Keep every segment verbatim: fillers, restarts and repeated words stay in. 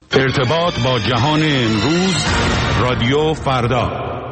ارتباط با جهان امروز، رادیو فردا.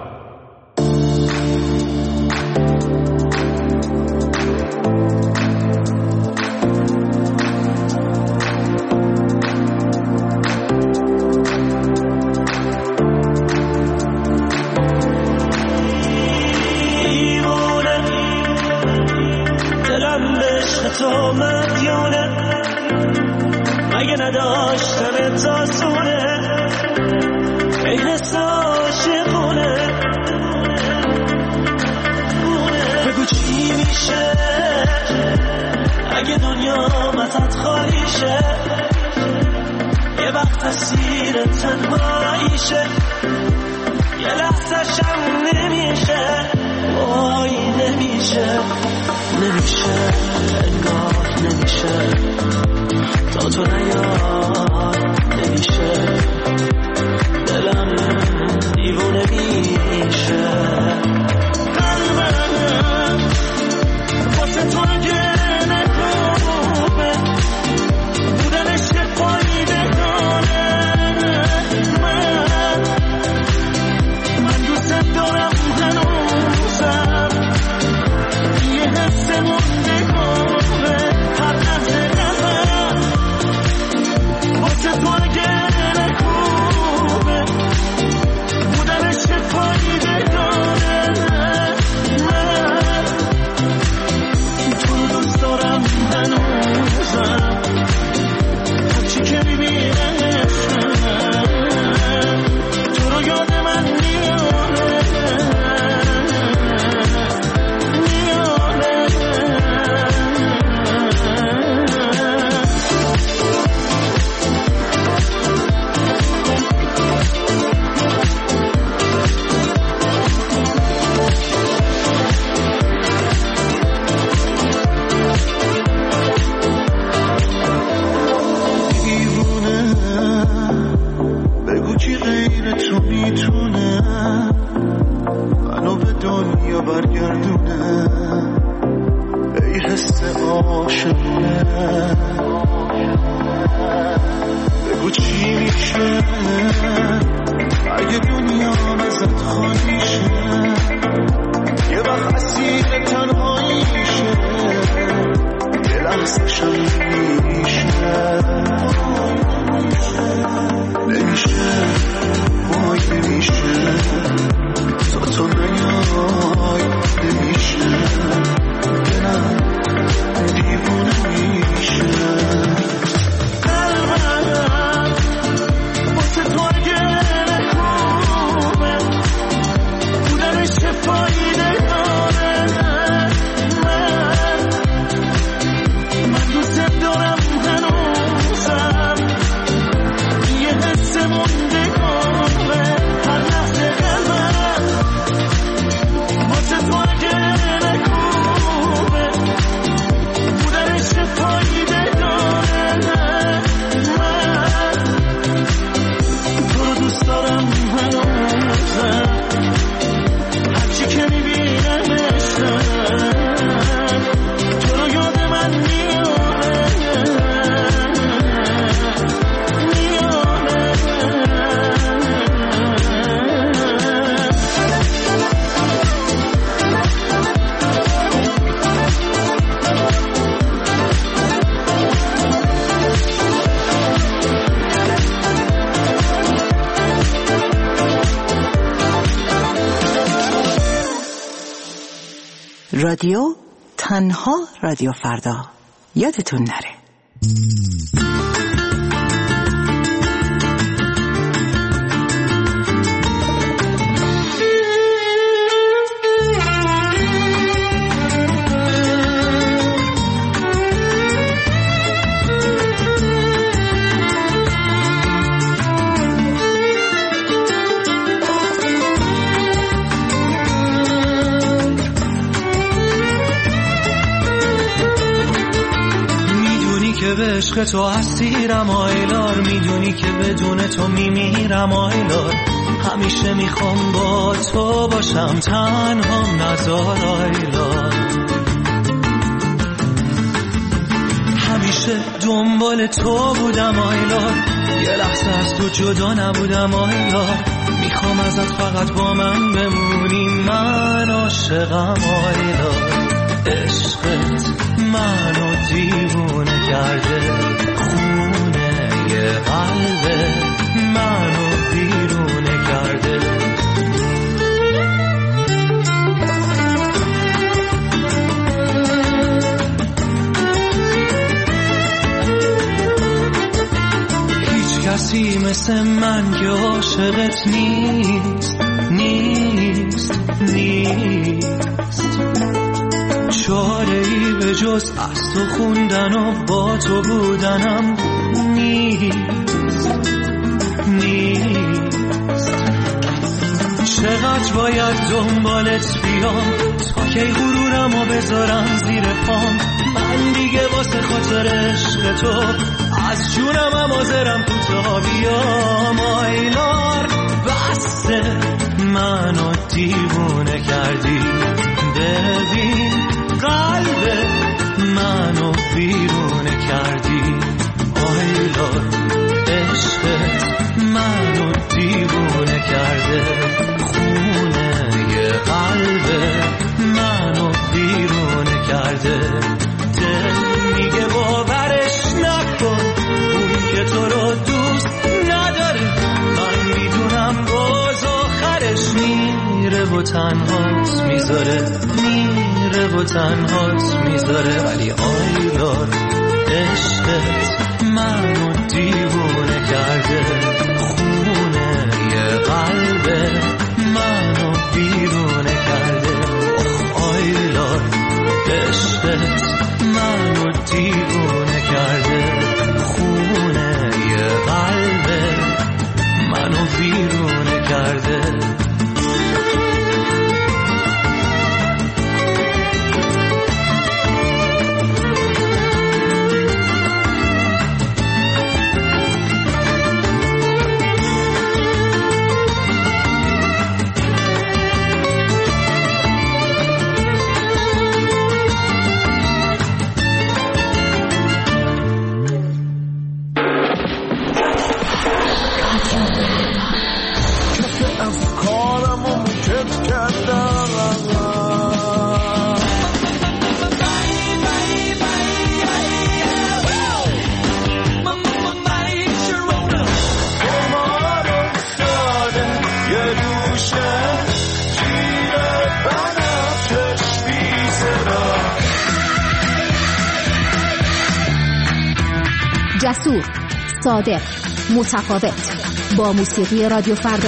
رادیو تنها رادیو فردا، یادتون نره. عشق تو اسیرم آیلار، میدونی که بدون تو میمیرم آیلار، همیشه میخوام با تو باشم تنهام نزار آیلار، همیشه دنبال تو بودم آیلار، یه لحظه از تو جدا نبودم آی یار، میخوام ازت فقط با من بمونی، من عاشقم آی یار. عشقت منو دیوونه کرده، خونه یه قلبه منو بیرونه کرده. هیچ کسی مثل من که عاشقت نیست، نیست، نیست. چاره ای به جز از تو خوندن و با تو بودنم نیست، نیست. چقدر باید دنبالت بیام تا کی غرورمو بذارم زیر پام، من دیگه واسه خاطر عشق تو از جونم هم حاضرم کوتاه بیام. آیلار بسته منو دیوونه کردی، ببین قلب منو بیرونه کردی. آیلار عشقت منو دیوونه کرده، خونه یه قلب منو بیرونه کرده. دل میگه باورش نکن اون که تو رو دوست نداره، من میدونم باز آخرش میره و تنهات میذاره، میره و تنهات میذاره. ولی آیلار عشقت منو دیوونه کرده، خونه یه قلب منو بیرونه کرده. آیلار عشقت منو دیوونه کرده، خونه یه قلب منو بیرونه کرده. جسور، صادق، متفاوت، با موسیقی رادیو فردا.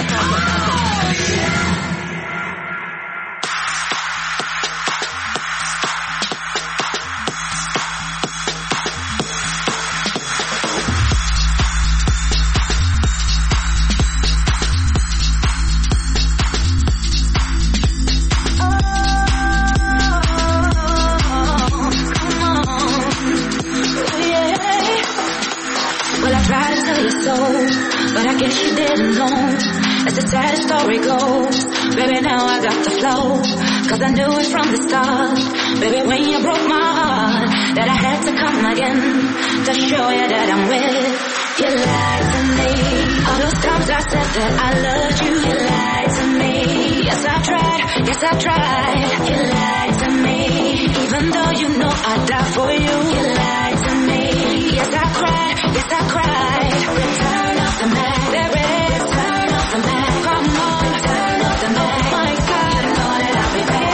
I knew it from the start, baby, when you broke my heart, that I had to come again to show you that I'm with. You lied to me, all those times I said that I loved you. You lied to me, yes I tried, yes I tried. You lied to me, even though you know I'd die for you. You lied to me, yes I cried, yes I cried. Return of the Mac, there is turn of the Mac. Come on, turn of the Mac. Oh my God, you know that I'll be back.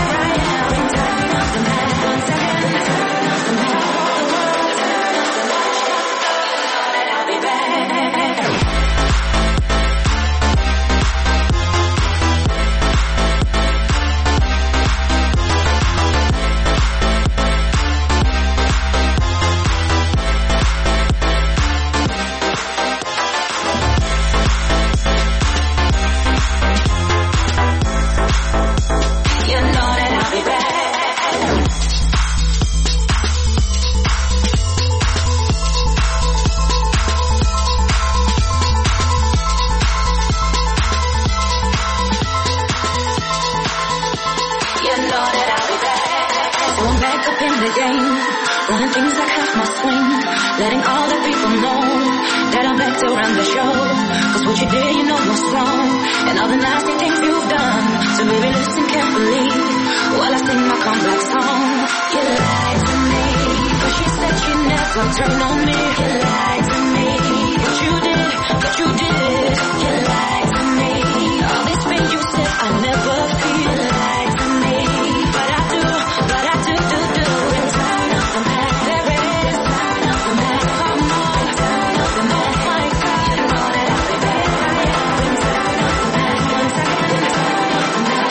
still run the show. Cause what you did, you know was wrong. And all the nasty things you've done. So baby, listen carefully while I sing my comeback song. You lied to me, but she said she never turned on me. You lied to me, but you did, but you did. You lied to me, all this pain you said I never feel. You lied to me, but I do, but I do, do, do. Return of the man, there is return of the man. Come on, return of the man. My God, you know that I'll be back. Return of the man, one second, return of the man.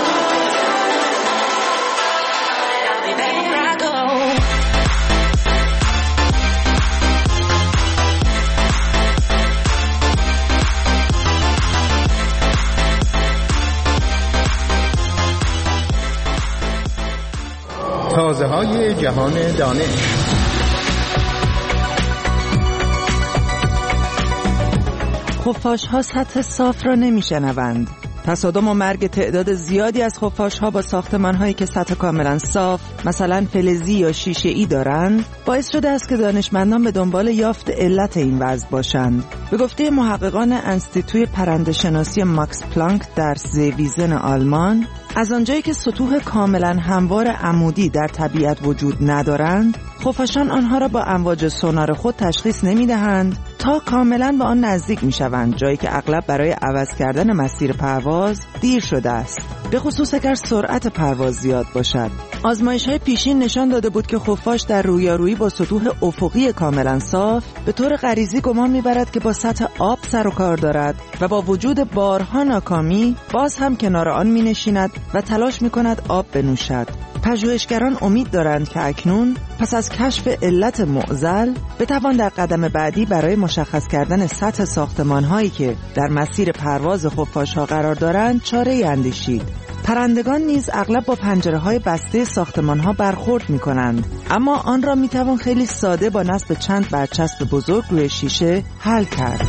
I'll be back, here I go. تازه های جهان دانش. خفاش‌ها سطح صاف را نمی‌شنوند. تصادم و مرگ تعداد زیادی از خفاش‌ها با ساختمان‌هایی که سطح کاملا صاف، مثلا فلزی یا شیشه‌ای دارند، باعث شده است که دانشمندان به دنبال یافت علت این وضع باشند. به گفته محققان انستیتوی پرنده‌شناسی ماکس پلانک در زیویزن آلمان، از آنجایی که سطوح کاملا هموار عمودی در طبیعت وجود ندارند، خفاشان آنها را با امواج سونار خود تشخیص نمی‌دهند تا کاملا به آن نزدیک می‌شوند، جایی که اغلب برای عوض کردن مسیر پرواز دیر شده است، به خصوص اگر سرعت پرواز زیاد باشد. آزمایش‌های پیشین نشان داده بود که خفاش در رویارویی با سطوح افقی کاملا صاف به طور غریزی گمان می‌برد که با سطح آب سر و کار دارد و با وجود بارها ناکامی باز هم کنار آن می‌نشیند و تلاش می‌کند آب بنوشد. پژوهشگران امید دارند که اکنون پس از کشف علت معضل بتوان در قدم بعدی برای مشخص کردن سطح ساختمان‌هایی که در مسیر پرواز خفاش‌ها قرار دارند چاره‌ای اندیشید. پرندگان نیز اغلب با پنجره‌های بسته ساختمان‌ها برخورد می‌کنند، اما آن را می‌توان خیلی ساده با نصب چند برچسب بزرگ روی شیشه حل کرد.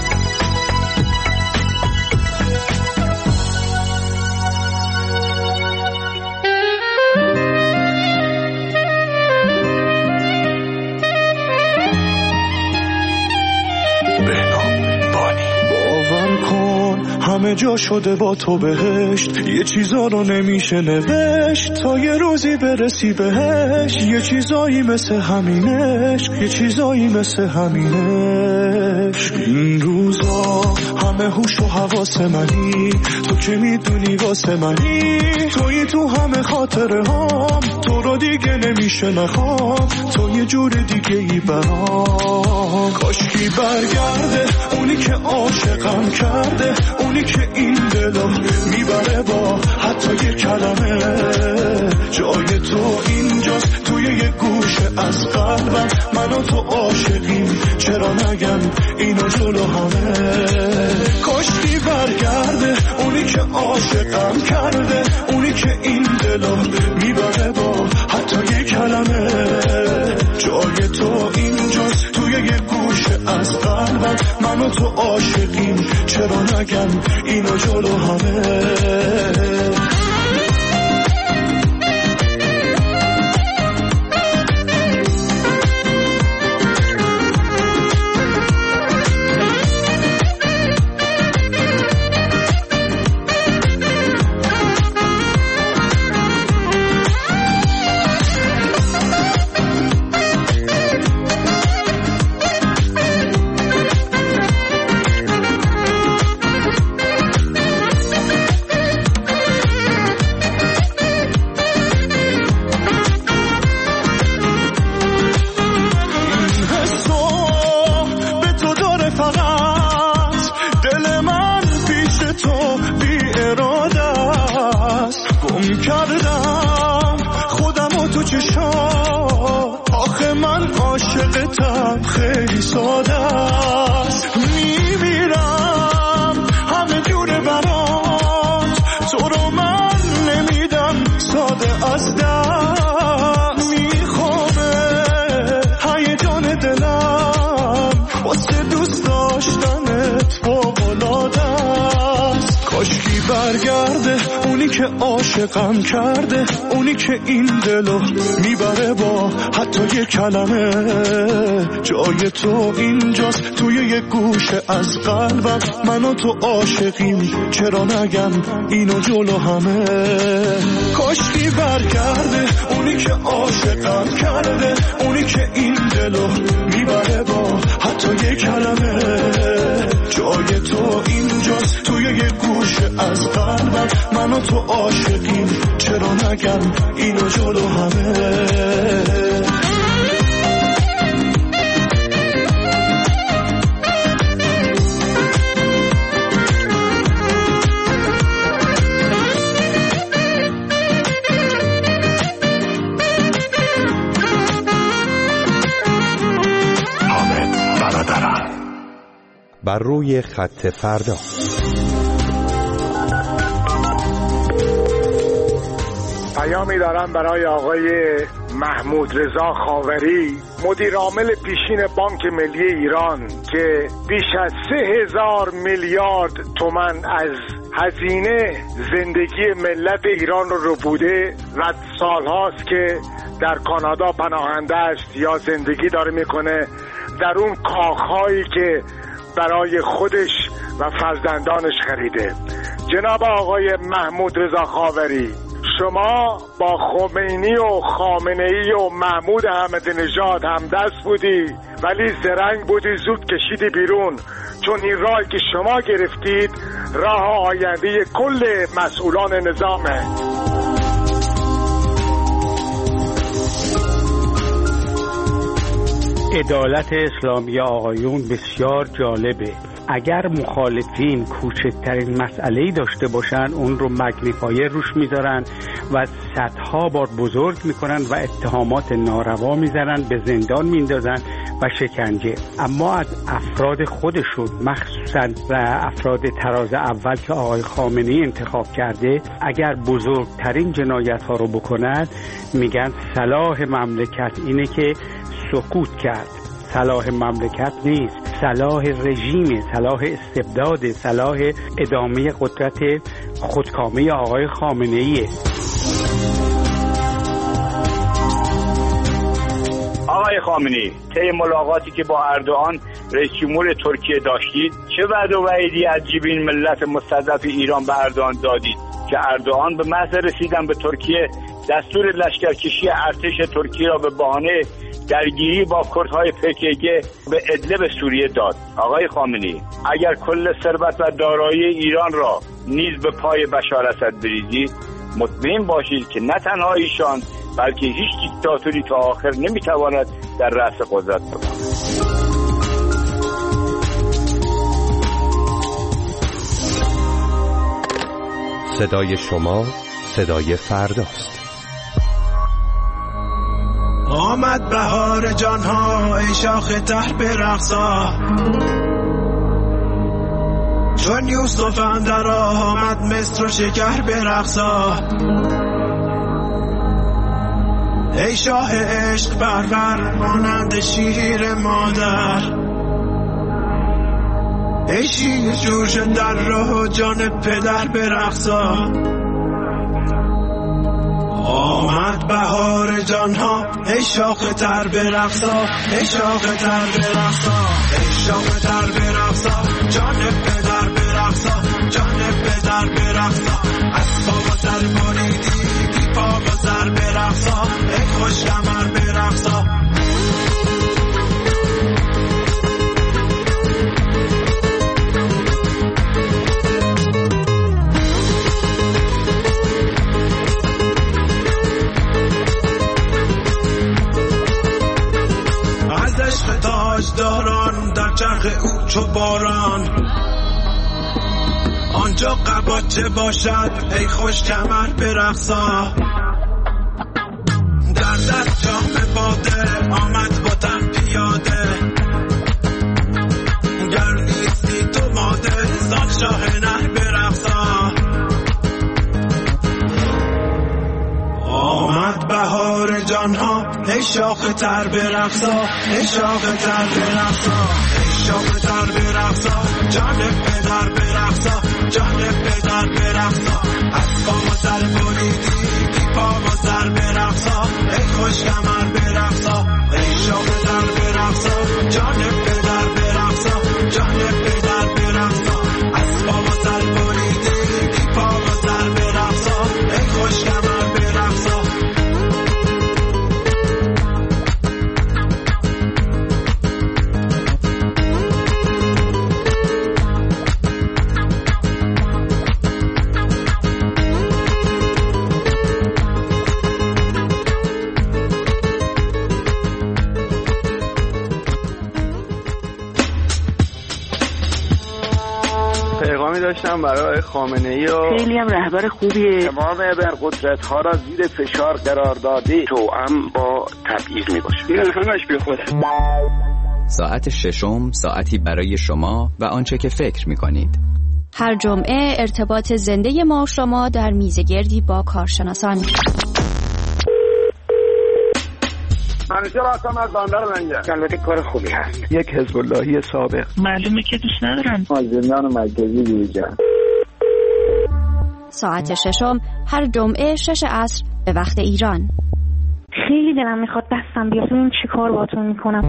همه جا شده با تو بهشت، یه چیزا رو نمیشه نوشت تا یه روزی برسی بهش. یه چیزایی مثل همینش، یه چیزایی مثل همینش. این روزا همه هوش و حواس منی، تو که میدونی واسه منی، توی تو همه خاطره هام، تو رو دیگه نمیشه نخوام، تو یه جور دیگه ای برام. کاشکی برگرده اونی که عاشقم کرده، اونی که این دلو میبره با حتی یه کلمه. جای تو اینجاست توی یه گوشه از قلبم، من و تو عاشقیم، چرا نگم اینو جلو همه. کاشکی برگرده اونی که عاشقم کرده، اونی که این دلو میبره با حتی یه کلمه. جای تو اینجاست توی یه گوشه از قلبم، من و تو عاشقیم، چرا نگم اینو جلو همه. خیلی ساده است، میمیرم همه جوره برات، تو رو من نمیدم ساده از دست. میخوابه هیجان دلم واسه دوست داشتنت فوق‌العاده است. کاشکی برگرده اونی که عاشقم کرده، اونی که این دلو میبره با حتی یه کلمه. جای تو اینجاست توی یه گوشه از قلبم، من و تو عاشقیم چرا نگم اینو جلو همه. کاشکی برگرده اونی که عاشقم کرده، اونی که این دلو میبره با حتی یه کلمه. جای تو اینجاست توی یه گوشه از قلبم، من و تو عاشقیم چرا نگم اینو جلو همه. بر روی خط فردا. پیامی دارم برای آقای محمود رضا خاوری، مدیر عامل پیشین بانک ملی ایران، که بیش از سه هزار میلیارد تومان از هزینه زندگی ملت ایران رو رو بوده و سالهاست که در کانادا پناهنده است یا زندگی داره میکنه در اون کاخهایی که برای خودش و فرزندانش خریده. جناب آقای محمود رضا خاوری، شما با خمینی و خامنه‌ای و محمود احمدی نژاد هم دست بودی، ولی زرنگ بودی، زود کشیدی بیرون، چون این راهی که شما گرفتید راه آینده کل مسئولان نظامه. عدالت اسلامی آقایون بسیار جالبه. اگر مخالفین کوچکترین مسئله‌ای داشته باشن اون رو مگنیفایر روش میذارن و صدها بار بزرگ میکنن و اتهامات ناروا میذارن، به زندان میندازن و شکنجه. اما از افراد خودشون، مخصوصا افراد تراز اول که آقای خامنه‌ای انتخاب کرده، اگر بزرگترین جنایت ها رو بکنن میگن صلاح مملکت اینه که سکوت کرد. صلاح مملکت نیست، صلاح رژیم، صلاح استبداد، صلاح ادامه قدرت خودکامه آقای خامنه‌ایه. آقای خامنه‌ای، طی ملاقاتی که با اردوغان رئیس جمهور ترکیه داشتید، چه وعد و وعیدی از جیب این ملت مستضعف ایران به اردوغان دادید که اردوغان به محض رسیدن به ترکیه دستور لشکرکشی ارتش ترکیه را به بهانه درگیری با کردهای پی کی کی به ادلب سوریه داد؟ آقای خامنه‌ای، اگر کل ثروت و دارایی ایران را نیز به پای بشار اسد بریزید، مطمئن باشید که نه تنها ایشان بلکه هیچ دیکتاتوری تا آخر نمیتواند در رأس قدرت بماند. صدای شما صدای فرداست. آمد بهار جانها ای شاخ ته برقصا، چون یوسف اندر آمد مصر و شکر برقصا. ای شاه عشق پرور مانند شیر مادر، ای شیر جوش در راه جان پدر برقصا. آمد بهار جانها ای شاخ تر برقصا، ای شاخ تر برقصا، ای شاخ تر برقصا، جان پدر برقصا، جان پدر برقصا. از پا و سر بریدی بی پا و سر برقصا، ای خوش کمر برقصا. تاجداران در چرخ او چو باران، آنجا قباچه باشد ای خوش کمر برقصا. در دست جام باده آمد باتم پیاده، گر نیستی تو ماده زان شاه نر برقصا. آمد بهار جانها ای شاخ تر برقصا، ای شاخ تر برقصا، ای شاخ تر برقصا، جان پدر برقصا، جان پدر برقصا. از پا و سر خوش کمر برقصا ای شاخ در برقصا جان پدر برقصا جان پدر برقصا از بابا سر بریده بی پا سر برقصا ای خوش کمر برقصا داشتم برای خامنه‌ای و خیلی هم رهبر خوبیه. تمام ابرقدرت ها را زیر فشار قرار داده توأم با تبعیض میباشه. این همش بی خوده. ساعت ششم ساعتی برای شما و آنچه که فکر میکنید. هر جمعه ارتباط زنده ما و شما در میزگردی با کارشناسان. منیجر هستم از بندر لنگر. البته کار خوبی هست. یک حزب اللهی سابق. معلومه که دوست ندارن. از زندان مرکزی بیرون. ساعت ششم هر جمعه شش عصر به وقت ایران. خیلی دلم میخواد دستم بیاد ببینم چی کار باهاتون میکنم.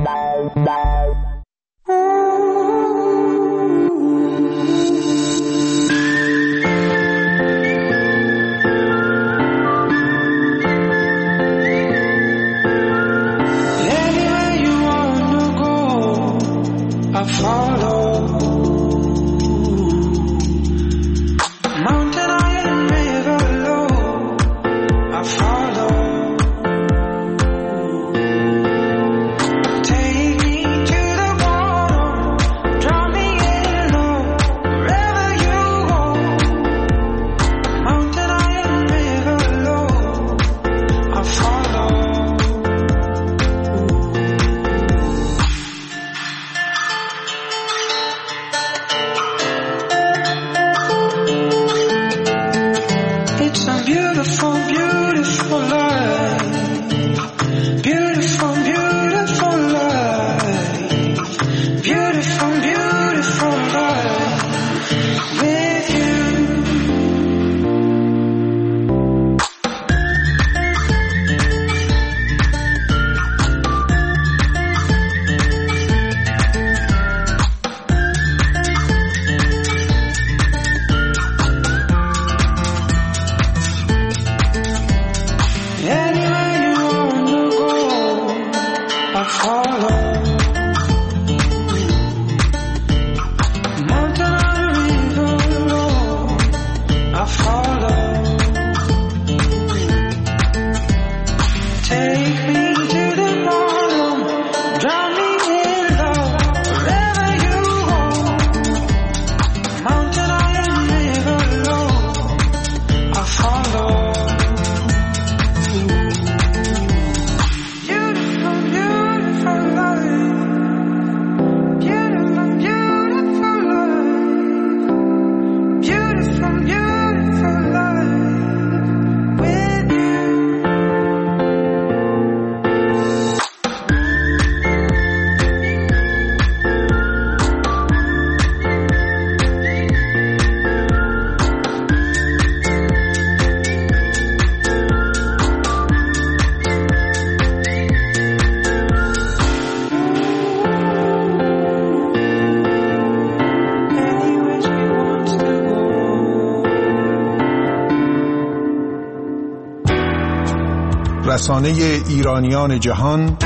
رسانه ایرانیان جهان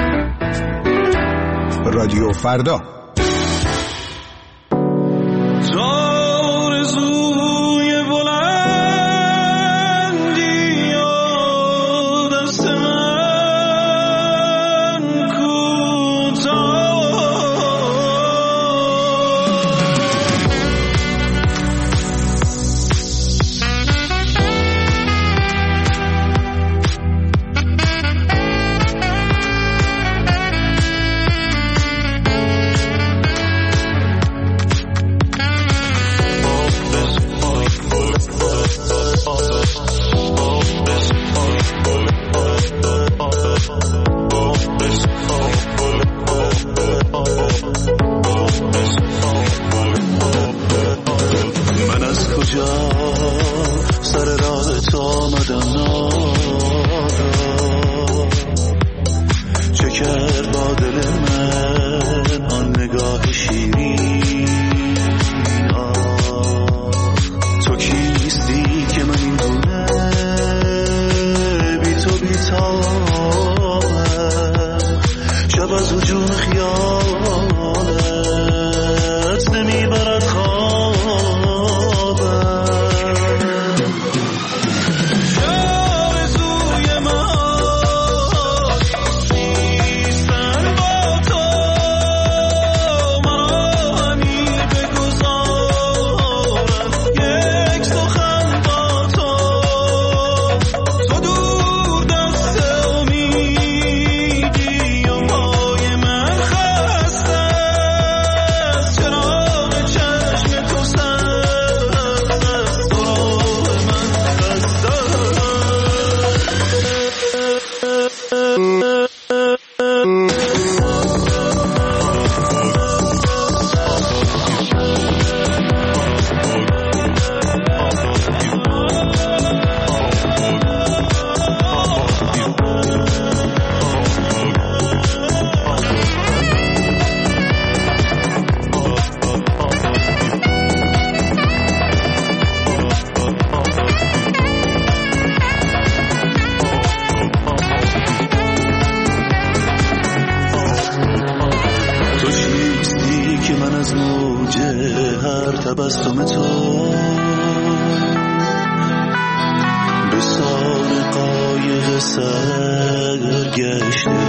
رادیو فردا. موج هر تبسم تو به سان قایق سرگشته